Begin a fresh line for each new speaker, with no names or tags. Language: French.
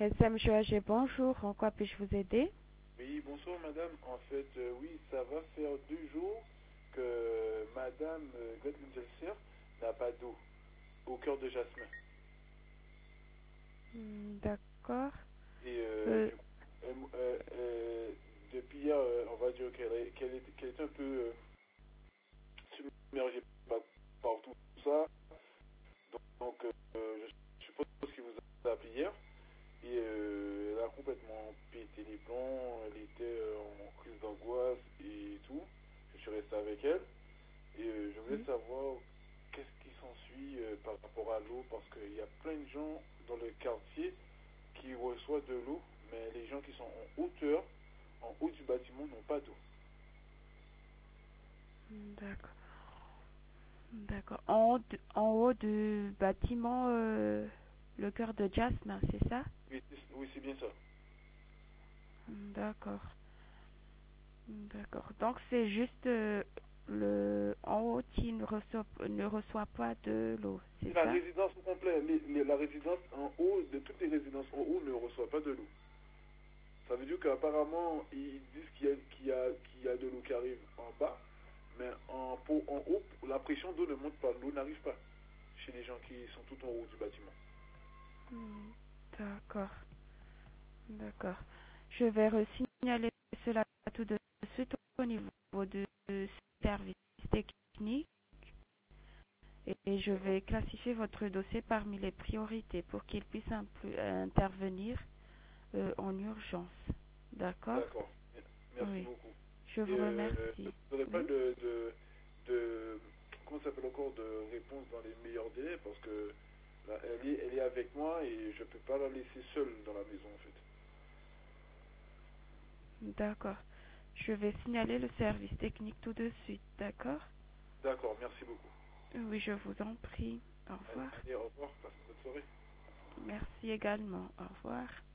SMGAG, bonjour. En quoi puis-je vous aider?
Oui, bonsoir madame. En fait, oui, ça va faire 2 jours que madame Gotlingelser n'a pas d'eau au cœur de Jasmin.
D'accord.
Et
Euh,
depuis hier, on va dire qu'elle est un peu submergée par tout ça. Donc, je suppose qu'il vous a appelé hier. Et elle a complètement pété les plombs. Elle était en crise d'angoisse et tout. Je suis resté avec elle. Et je voulais savoir qu'est-ce qui s'ensuit par rapport à l'eau, parce qu'il y a plein de gens dans le quartier qui reçoivent de l'eau, mais les gens qui sont en hauteur, en haut du bâtiment, n'ont pas d'eau.
d'accord. D'accord. En haut du bâtiment, le cœur de Jasmin, c'est ça?
Oui, oui, c'est bien ça.
D'accord. D'accord. Donc c'est juste en haut qui ne reçoit pas de l'eau, c'est
La
ça?
résidence au complet, la résidence en haut, de toutes les résidences en haut, ne reçoit pas de l'eau. Ça veut dire qu'apparemment, ils disent qu'il y a de l'eau qui arrive en bas, mais en haut, la pression d'eau ne monte pas, l'eau n'arrive pas chez les gens qui sont tout en haut du bâtiment.
D'accord. D'accord. Je vais resignaler cela tout de suite au niveau du service technique et je vais classifier votre dossier parmi les priorités pour qu'il puisse intervenir en urgence. D'accord?
D'accord. Merci
Oui.
beaucoup.
Je
Et
vous remercie.
vous n'aurez pas
Oui.
de comment ça s'appelle encore, de réponse dans les meilleurs délais, parce que là, elle est avec moi et je peux pas la laisser seule dans la maison en fait.
D'accord. Je vais signaler le service technique tout de suite. D'accord?
D'accord, merci beaucoup.
Oui, je vous en prie. Au revoir.
Allez, au revoir, passez une bonne soirée.
Merci également. Au revoir.